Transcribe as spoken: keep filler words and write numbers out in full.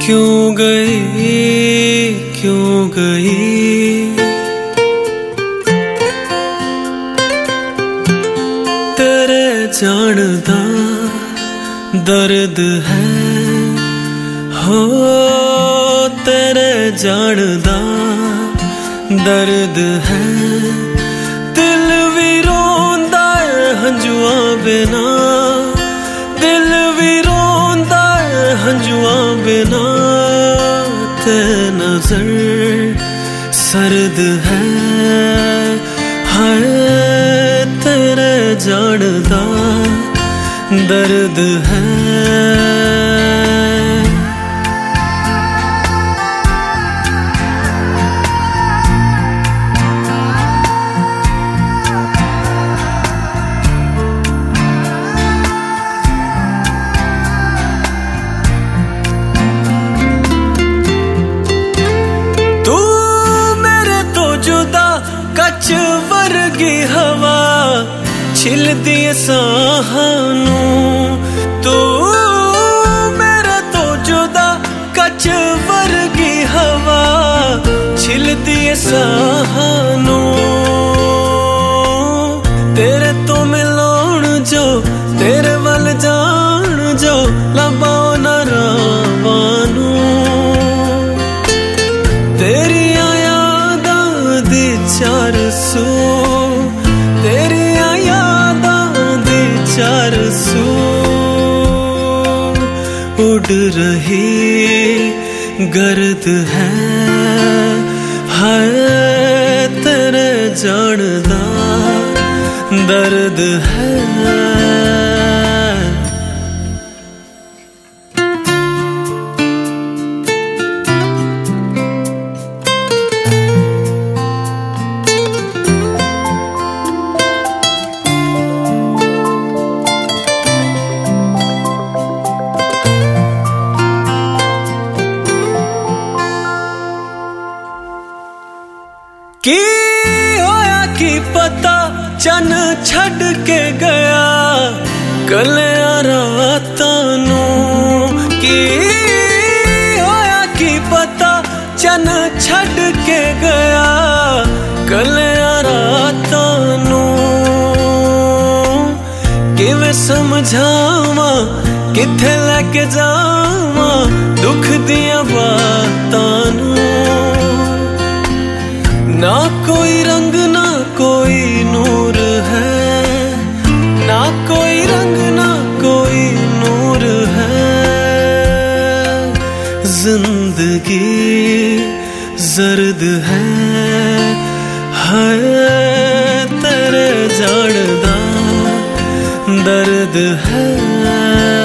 क्यों गई क्यों गई तेरे जानदा दर्द है हो तेरे जानदा दर्द है दिल भी रोंदा है हंजुआ बिना दिल भी रोंदा है हंजुआ बिना ते नजर सर्द है हाय तेरे जानदा दर्द है। कच वर्गी हवा छिल दिए साहानू तू मेरे तो जुदा कच वर्गी हवा छिल दिए साहानू तेरे तो मिलाउण जो तेरे वल जान जो लबाओ न रावानू तेरी चार सू तेरी यादां दी चार सू उड़ रही गर्द है हाय तेरे जानदा दर्द है। की होया की पता चन छड़ के गया कलिया रातां नू की होया की पता चन छड़ के गया कलिया रातां नू किवें समझावां किथे लेके जावां दुख दियां बातां नू ना कोई रंग ना कोई नूर है ना कोई रंग ना कोई नूर है जिंदगी जर्द है हाय तेरे जानदा दर्द है।